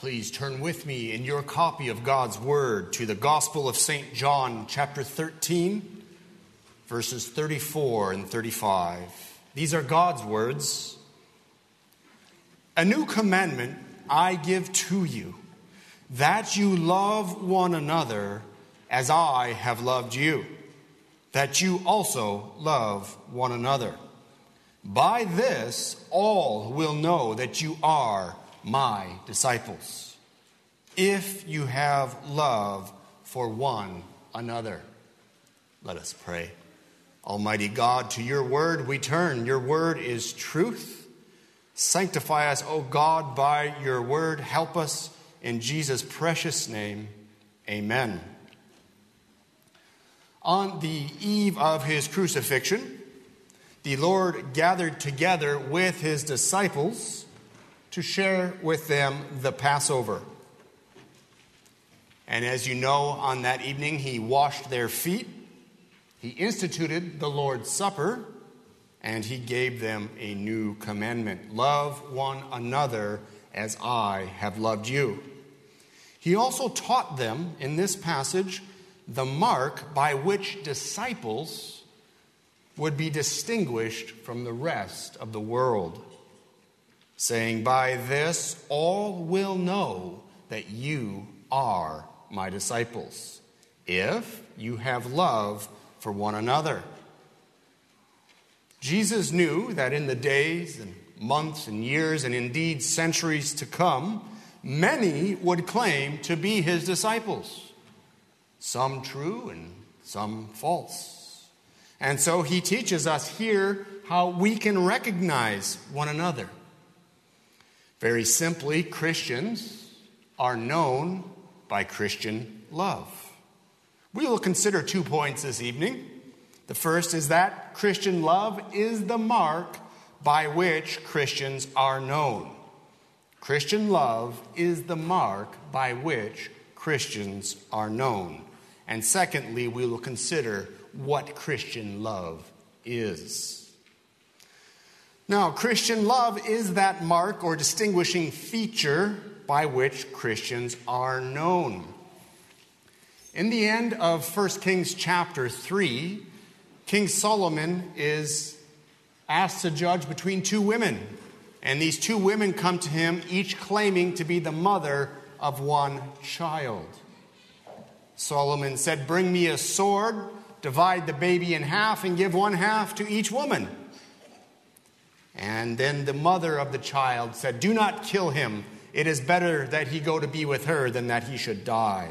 Please turn with me in your copy of God's Word to the Gospel of St. John, chapter 13, verses 34 and 35. These are God's words. A new commandment I give to you, that you love one another as I have loved you, that you also love one another. By this all will know that you are my disciples, if you have love for one another. Let us pray. Almighty God, to your word we turn. Your word is truth. Sanctify us, O God, by your word. Help us in Jesus' precious name. Amen. On the eve of his crucifixion, the Lord gathered together with his disciples to share with them the Passover. And as you know, on that evening, he washed their feet, he instituted the Lord's Supper, and he gave them a new commandment. Love one another as I have loved you. He also taught them in this passage the mark by which disciples would be distinguished from the rest of the world, saying, by this all will know that you are my disciples, if you have love for one another. Jesus knew that in the days and months and years and indeed centuries to come, many would claim to be his disciples, some true and some false. And so he teaches us here how we can recognize one another. Very simply, Christians are known by Christian love. We will consider 2 points this evening. The first is that Christian love is the mark by which Christians are known. Christian love is the mark by which Christians are known. And secondly, we will consider what Christian love is. Now, Christian love is that mark or distinguishing feature by which Christians are known. In the end of 1 Kings chapter 3, King Solomon is asked to judge between two women. And these two women come to him, each claiming to be the mother of one child. Solomon said, bring me a sword, divide the baby in half, and give one half to each woman. And then the mother of the child said, do not kill him. It is better that he go to be with her than that he should die.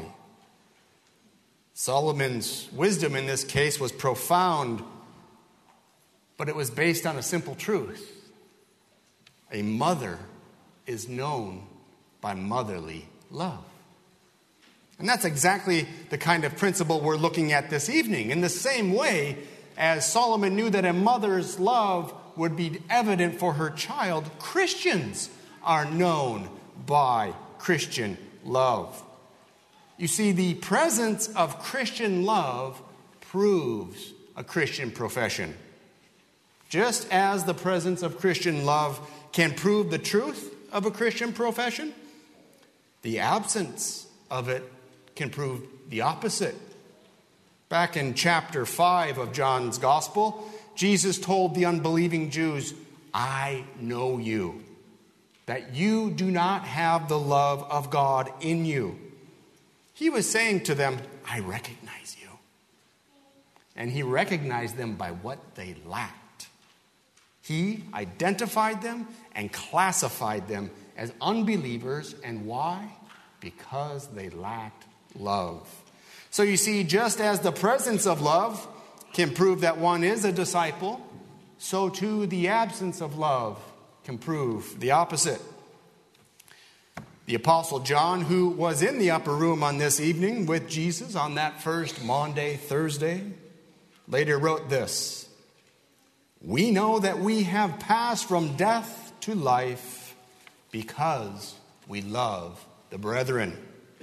Solomon's wisdom in this case was profound, but it was based on a simple truth. A mother is known by motherly love. And that's exactly the kind of principle we're looking at this evening. In the same way as Solomon knew that a mother's love would be evident for her child, Christians are known by Christian love. You see, the presence of Christian love proves a Christian profession. Just as the presence of Christian love can prove the truth of a Christian profession, the absence of it can prove the opposite. Back in chapter 5 of John's Gospel, Jesus told the unbelieving Jews, I know you, that you do not have the love of God in you. He was saying to them, I recognize you. And he recognized them by what they lacked. He identified them and classified them as unbelievers. And why? Because they lacked love. So you see, just as the presence of love can prove that one is a disciple, so too the absence of love can prove the opposite. The Apostle John, who was in the upper room on this evening with Jesus on that first Maundy Thursday, later wrote this, we know that we have passed from death to life because we love the brethren.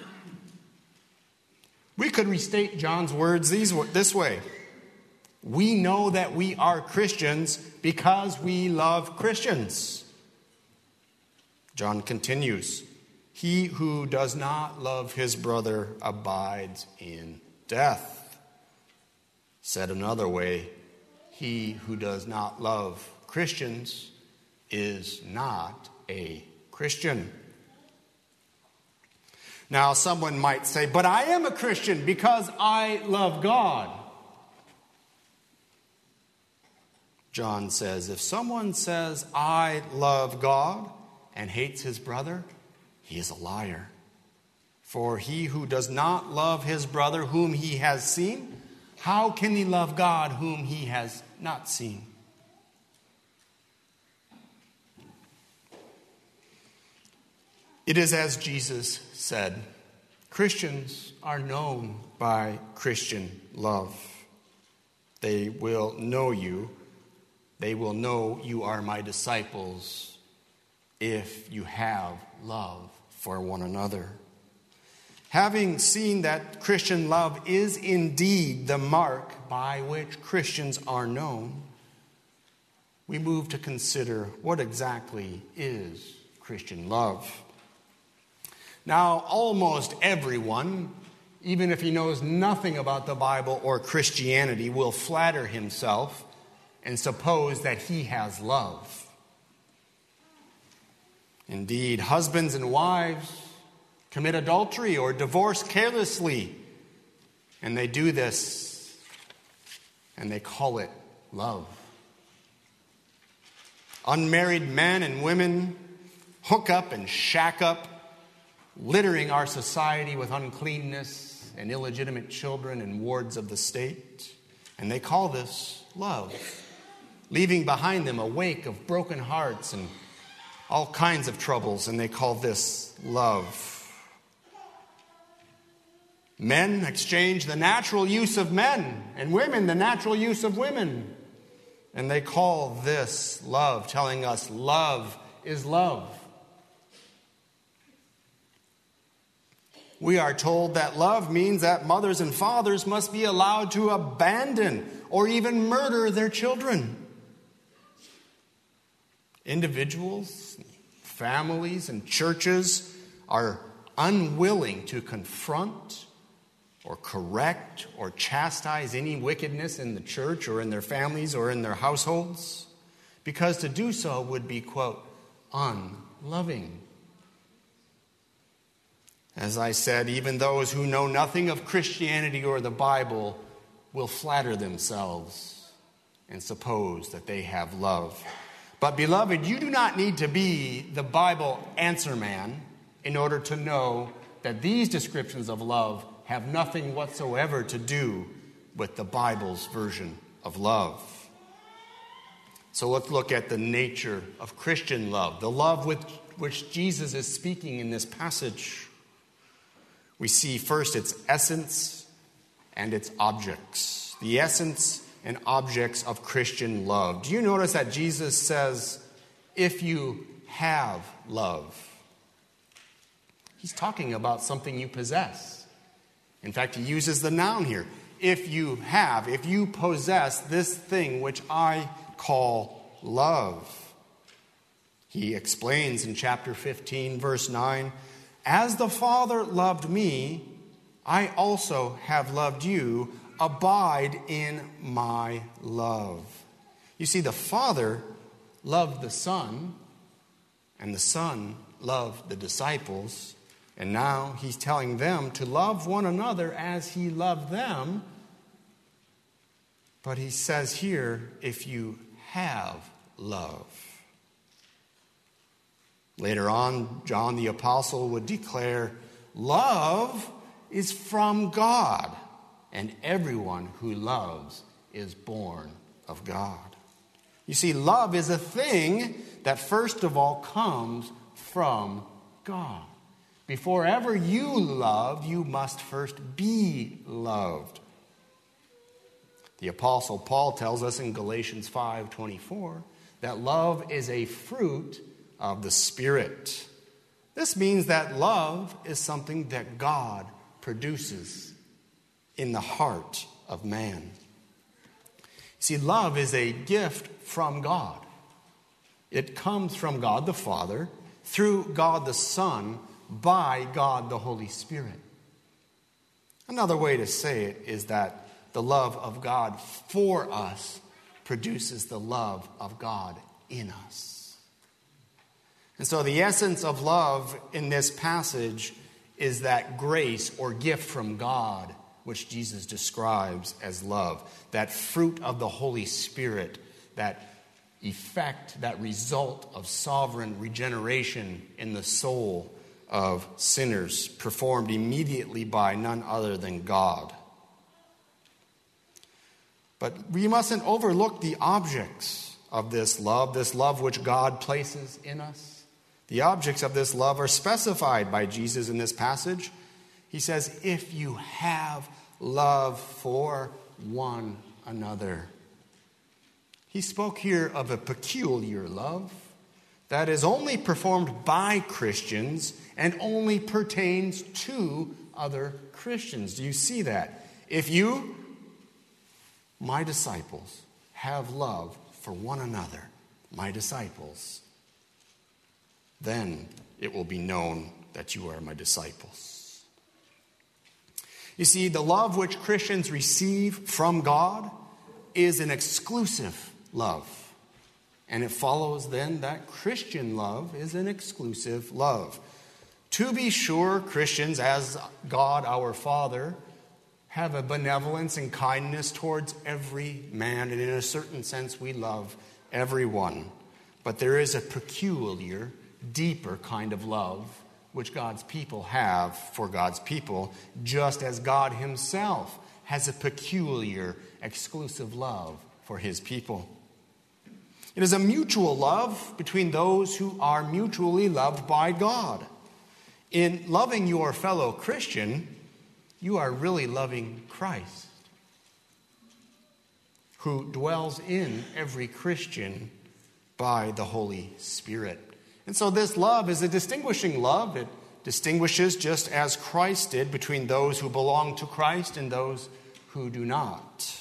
We could restate John's words this way. We know that we are Christians because we love Christians. John continues, He who does not love his brother abides in death. Said another way, he who does not love Christians is not a Christian. Now, someone might say, but I am a Christian because I love God. John says, if someone says, I love God and hates his brother, he is a liar. For he who does not love his brother whom he has seen, how can he love God whom he has not seen? It is as Jesus said, Christians are known by Christian love. They will know you. They will know you are my disciples if you have love for one another. Having seen that Christian love is indeed the mark by which Christians are known, we move to consider what exactly is Christian love. Now, almost everyone, even if he knows nothing about the Bible or Christianity, will flatter himself and suppose that he has love. Indeed, husbands and wives commit adultery or divorce carelessly, and they do this, and they call it love. Unmarried men and women hook up and shack up, littering our society with uncleanness and illegitimate children and wards of the state, and they call this love, leaving behind them a wake of broken hearts and all kinds of troubles, and they call this love. Men exchange the natural use of men, and women the natural use of women, and they call this love, telling us love is love. We are told that love means that mothers and fathers must be allowed to abandon or even murder their children. Individuals, families, and churches are unwilling to confront or correct or chastise any wickedness in the church or in their families or in their households, because to do so would be, quote, unloving. As I said, even those who know nothing of Christianity or the Bible will flatter themselves and suppose that they have love. But beloved, you do not need to be the Bible answer man in order to know that these descriptions of love have nothing whatsoever to do with the Bible's version of love. So let's look at the nature of Christian love, the love with which Jesus is speaking in this passage. We see first its essence and its objects. The essence and objects of Christian love. Do you notice that Jesus says, if you have love? He's talking about something you possess. In fact, he uses the noun here. If you possess this thing which I call love. He explains in chapter 15, verse 9, as the Father loved me, I also have loved you. Abide in my love. You see, the Father loved the Son, and the Son loved the disciples, and now he's telling them to love one another as he loved them. But he says here, if you have love. Later on, John the Apostle would declare, love is from God. And everyone who loves is born of God. You see, love is a thing that first of all comes from God. Before ever you love, you must first be loved. The Apostle Paul tells us in Galatians 5:24 that love is a fruit of the Spirit. This means that love is something that God produces in the heart of man. See, love is a gift from God. It comes from God the Father, through God the Son, by God the Holy Spirit. Another way to say it is that the love of God for us produces the love of God in us. And so the essence of love in this passage is that grace or gift from God, which Jesus describes as love, that fruit of the Holy Spirit, that effect, that result of sovereign regeneration in the soul of sinners, performed immediately by none other than God. But we mustn't overlook the objects of this love which God places in us. The objects of this love are specified by Jesus in this passage. He says, if you have love for one another. He spoke here of a peculiar love that is only performed by Christians and only pertains to other Christians. Do you see that? If you, my disciples, have love for one another, my disciples, then it will be known that you are my disciples. You see, the love which Christians receive from God is an exclusive love. And it follows then that Christian love is an exclusive love. To be sure, Christians, as God our Father, have a benevolence and kindness towards every man, and in a certain sense we love everyone. But there is a peculiar, deeper kind of love which God's people have for God's people, just as God himself has a peculiar, exclusive love for his people. It is a mutual love between those who are mutually loved by God. In loving your fellow Christian, you are really loving Christ, who dwells in every Christian by the Holy Spirit. And so this love is a distinguishing love. It distinguishes just as Christ did between those who belong to Christ and those who do not.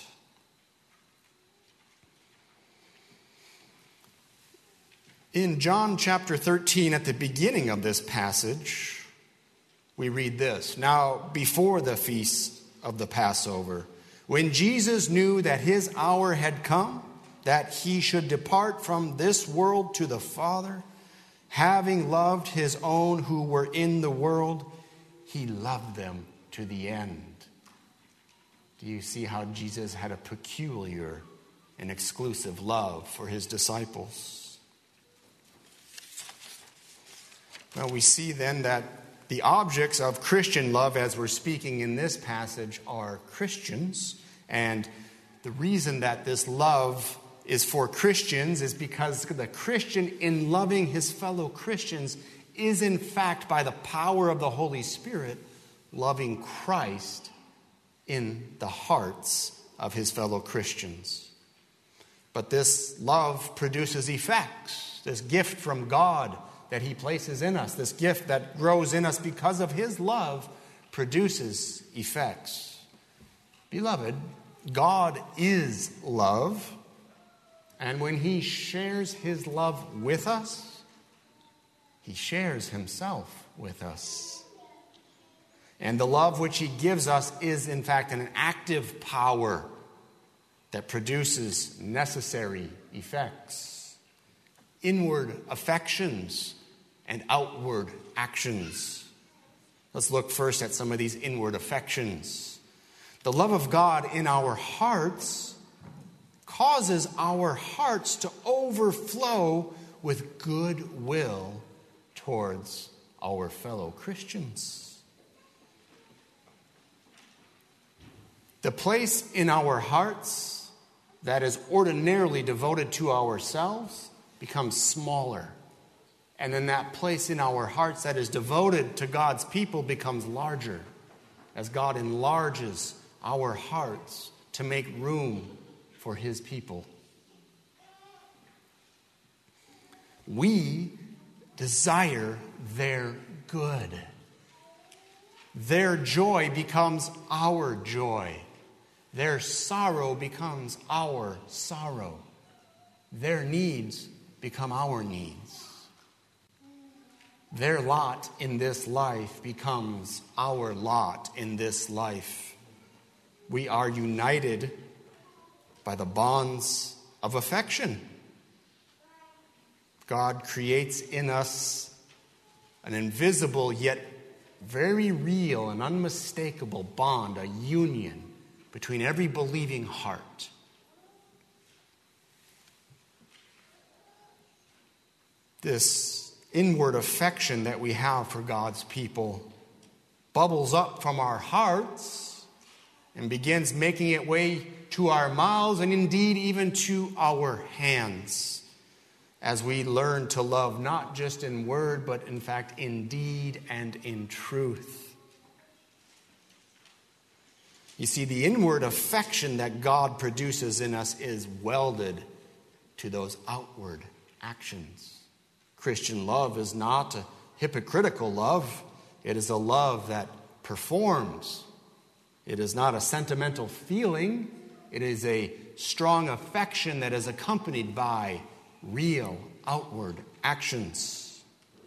In John chapter 13, at the beginning of this passage, we read this. Now, before the feast of the Passover, when Jesus knew that his hour had come, that he should depart from this world to the Father, having loved his own who were in the world, he loved them to the end. Do you see how Jesus had a peculiar and exclusive love for his disciples? Well, we see then that the objects of Christian love, as we're speaking in this passage, are Christians. And the reason that this love is for Christians is because the Christian, in loving his fellow Christians, is in fact, by the power of the Holy Spirit, loving Christ in the hearts of his fellow Christians. But this love produces effects. This gift from God that he places in us, this gift that grows in us because of his love, produces effects. Beloved, God is love, and when he shares his love with us, he shares himself with us. And the love which he gives us is, in fact, an active power that produces necessary effects, inward affections, and outward actions. Let's look first at some of these inward affections. The love of God in our hearts causes our hearts to overflow with goodwill towards our fellow Christians. The place in our hearts that is ordinarily devoted to ourselves becomes smaller. And then that place in our hearts that is devoted to God's people becomes larger as God enlarges our hearts to make room for his people. We desire their good. Their joy becomes our joy. Their sorrow becomes our sorrow. Their needs become our needs. their lot in this life becomes our lot in this life. We are united by the bonds of affection. God creates in us an invisible yet very real and unmistakable bond, a union between every believing heart. This inward affection that we have for God's people bubbles up from our hearts and begins making its way to our mouths and indeed even to our hands as we learn to love not just in word but in fact in deed and in truth. You see, the inward affection that God produces in us is welded to those outward actions. Christian love is not a hypocritical love. It is a love that performs. It is not a sentimental feeling. It is a strong affection that is accompanied by real outward actions.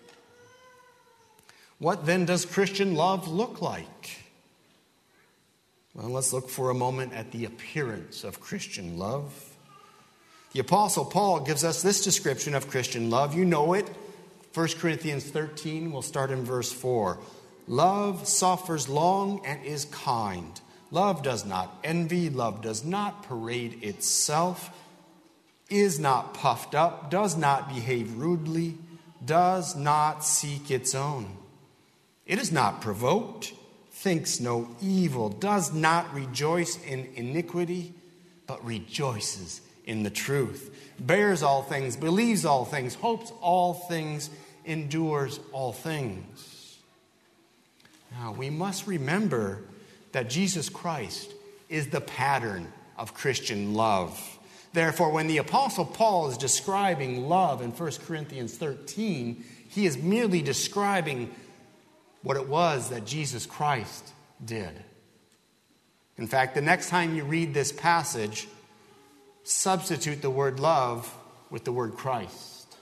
What then does Christian love look like? Well, let's look for a moment at the appearance of Christian love. The Apostle Paul gives us this description of Christian love. You know it. 1 Corinthians 13, we'll start in verse 4. Love suffers long and is kind. Love does not envy. Love does not parade itself. Is not puffed up. Does not behave rudely. Does not seek its own. It is not provoked. Thinks no evil. Does not rejoice in iniquity, but rejoices in the truth, bears all things, believes all things, hopes all things, endures all things. Now, we must remember that Jesus Christ is the pattern of Christian love. Therefore, when the Apostle Paul is describing love in 1 Corinthians 13, he is merely describing what it was that Jesus Christ did. In fact, the next time you read this passage, substitute the word love with the word Christ.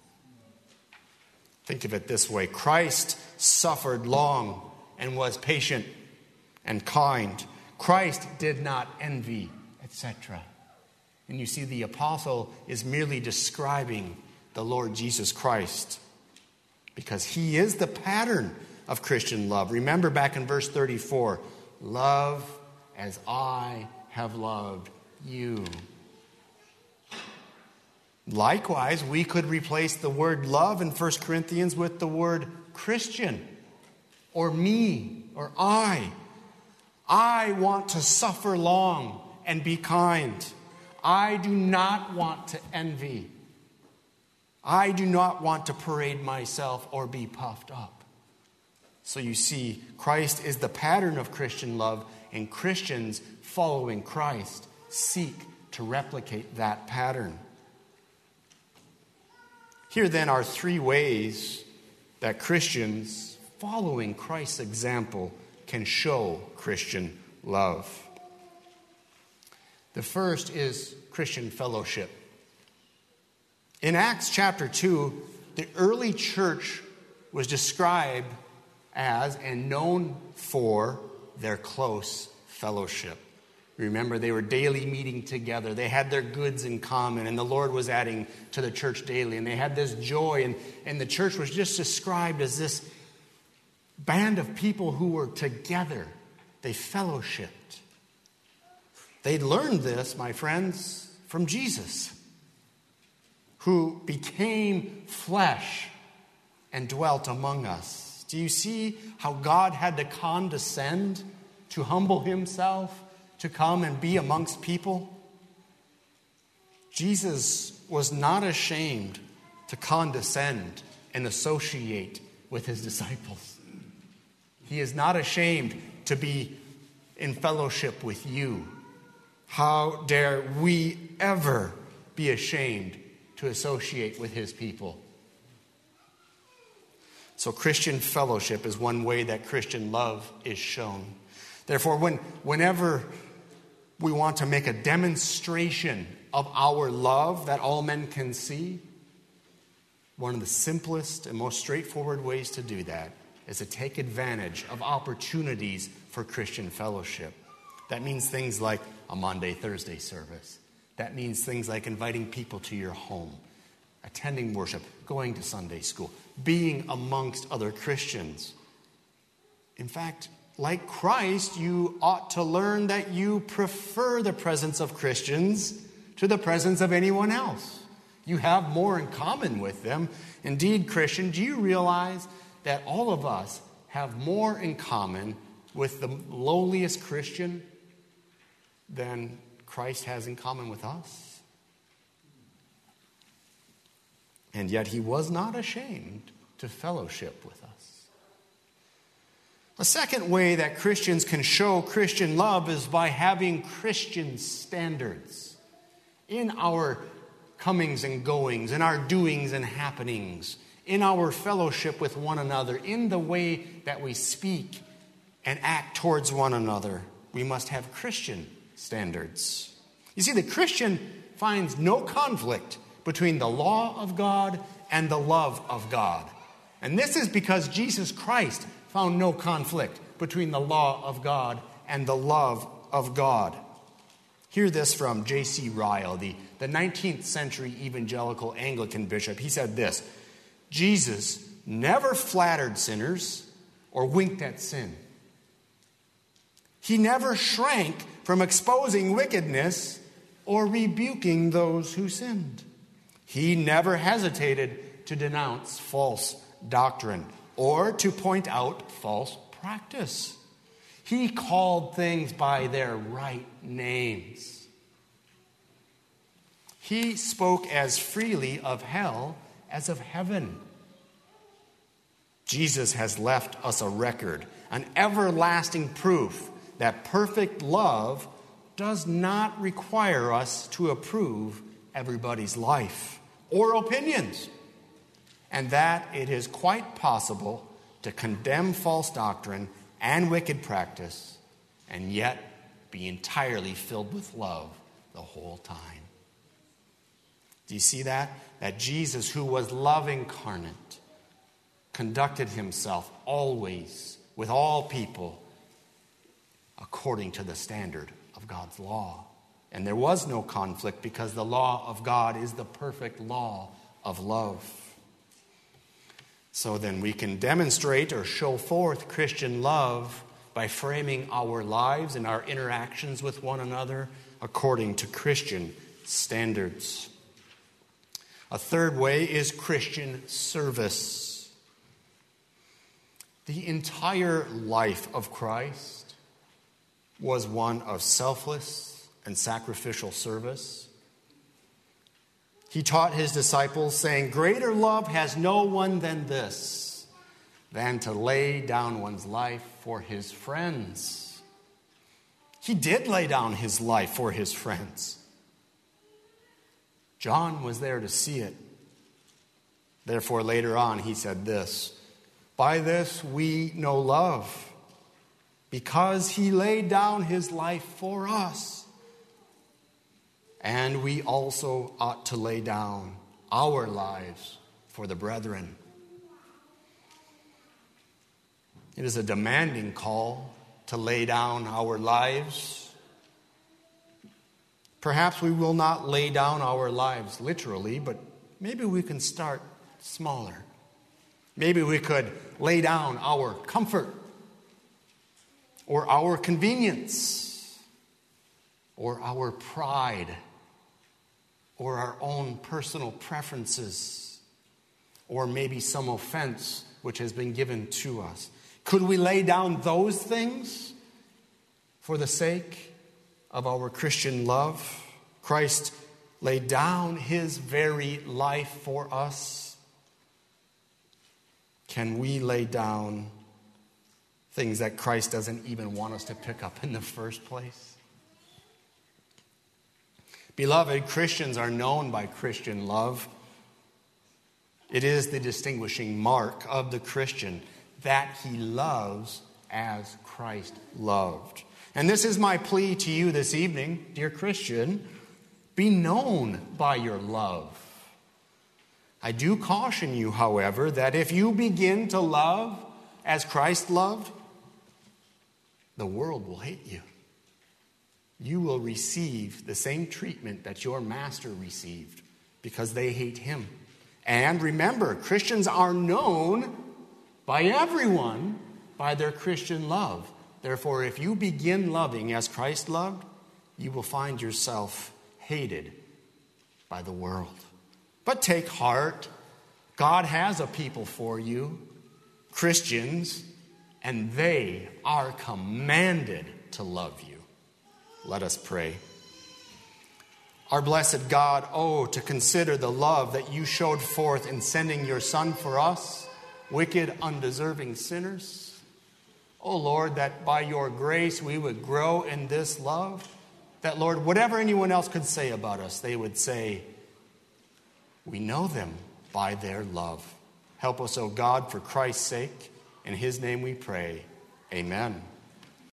Think of it this way. Christ suffered long and was patient and kind. Christ did not envy, etc. And you see, the apostle is merely describing the Lord Jesus Christ because he is the pattern of Christian love. Remember back in verse 34, love as I have loved you. Likewise, we could replace the word love in 1 Corinthians with the word Christian or me or I. I want to suffer long and be kind. I do not want to envy. I do not want to parade myself or be puffed up. So you see, Christ is the pattern of Christian love, and Christians following Christ seek to replicate that pattern. Here then are three ways that Christians following Christ's example can show Christian love. The first is Christian fellowship. In Acts chapter 2, the early church was described as and known for their close fellowship. Remember, they were daily meeting together. They had their goods in common, and the Lord was adding to the church daily. And they had this joy, and the church was just described as this band of people who were together. They fellowshipped. They learned this, my friends, from Jesus, who became flesh and dwelt among us. Do you see how God had to condescend to humble himself, to come and be amongst people? Jesus was not ashamed to condescend and associate with his disciples. He is not ashamed to be in fellowship with you. How dare we ever be ashamed to associate with his people? So Christian fellowship is one way that Christian love is shown. Therefore, whenever we want to make a demonstration of our love that all men can see, One of the simplest and most straightforward ways to do that is to take advantage of opportunities for Christian fellowship. That means things like a Monday, Thursday service. That means things like inviting people to your home, attending worship, going to Sunday school, being amongst other Christians. In fact, like Christ, you ought to learn that you prefer the presence of Christians to the presence of anyone else. You have more in common with them. Indeed, Christian, do you realize that all of us have more in common with the lowliest Christian than Christ has in common with us? And yet he was not ashamed to fellowship with us. A second way that Christians can show Christian love is by having Christian standards in our comings and goings, in our doings and happenings, in our fellowship with one another, in the way that we speak and act towards one another. We must have Christian standards. You see, the Christian finds no conflict between the law of God and the love of God. And this is because Jesus Christ found no conflict between the law of God and the love of God. Hear this from J.C. Ryle, the 19th century evangelical Anglican bishop. He said this: Jesus never flattered sinners or winked at sin. He never shrank from exposing wickedness or rebuking those who sinned. He never hesitated to denounce false doctrine or to point out false practice. He called things by their right names. He spoke as freely of hell as of heaven. Jesus has left us a record, an everlasting proof that perfect love does not require us to approve everybody's life or opinions, and that it is quite possible to condemn false doctrine and wicked practice and yet be entirely filled with love the whole time. Do you see that? That Jesus, who was love incarnate, conducted himself always with all people according to the standard of God's law. And there was no conflict because the law of God is the perfect law of love. So then we can demonstrate or show forth Christian love by framing our lives and our interactions with one another according to Christian standards. A third way is Christian service. The entire life of Christ was one of selfless and sacrificial service. He taught his disciples, saying, "Greater love has no one than this, than to lay down one's life for his friends." He did lay down his life for his friends. John was there to see it. Therefore, later on, he said this: "By this we know love, because he laid down his life for us. And we also ought to lay down our lives for the brethren." It is a demanding call to lay down our lives. Perhaps we will not lay down our lives literally, but maybe we can start smaller. Maybe we could lay down our comfort or our convenience or our pride or our own personal preferences, or maybe some offense which has been given to us. Could we lay down those things for the sake of our Christian love? Christ laid down his very life for us. Can we lay down things that Christ doesn't even want us to pick up in the first place? Beloved, Christians are known by Christian love. It is the distinguishing mark of the Christian that he loves as Christ loved. And this is my plea to you this evening, dear Christian: be known by your love. I do caution you, however, that if you begin to love as Christ loved, the world will hate you. You will receive the same treatment that your master received because they hate him. And remember, Christians are known by everyone by their Christian love. Therefore, if you begin loving as Christ loved, you will find yourself hated by the world. But take heart. God has a people for you, Christians, and they are commanded to love you. Let us pray. Our blessed God, to consider the love that you showed forth in sending your Son for us, wicked, undeserving sinners. Lord, that by your grace we would grow in this love. That, Lord, whatever anyone else could say about us, they would say, we know them by their love. Help us, O God, for Christ's sake. In his name we pray. Amen.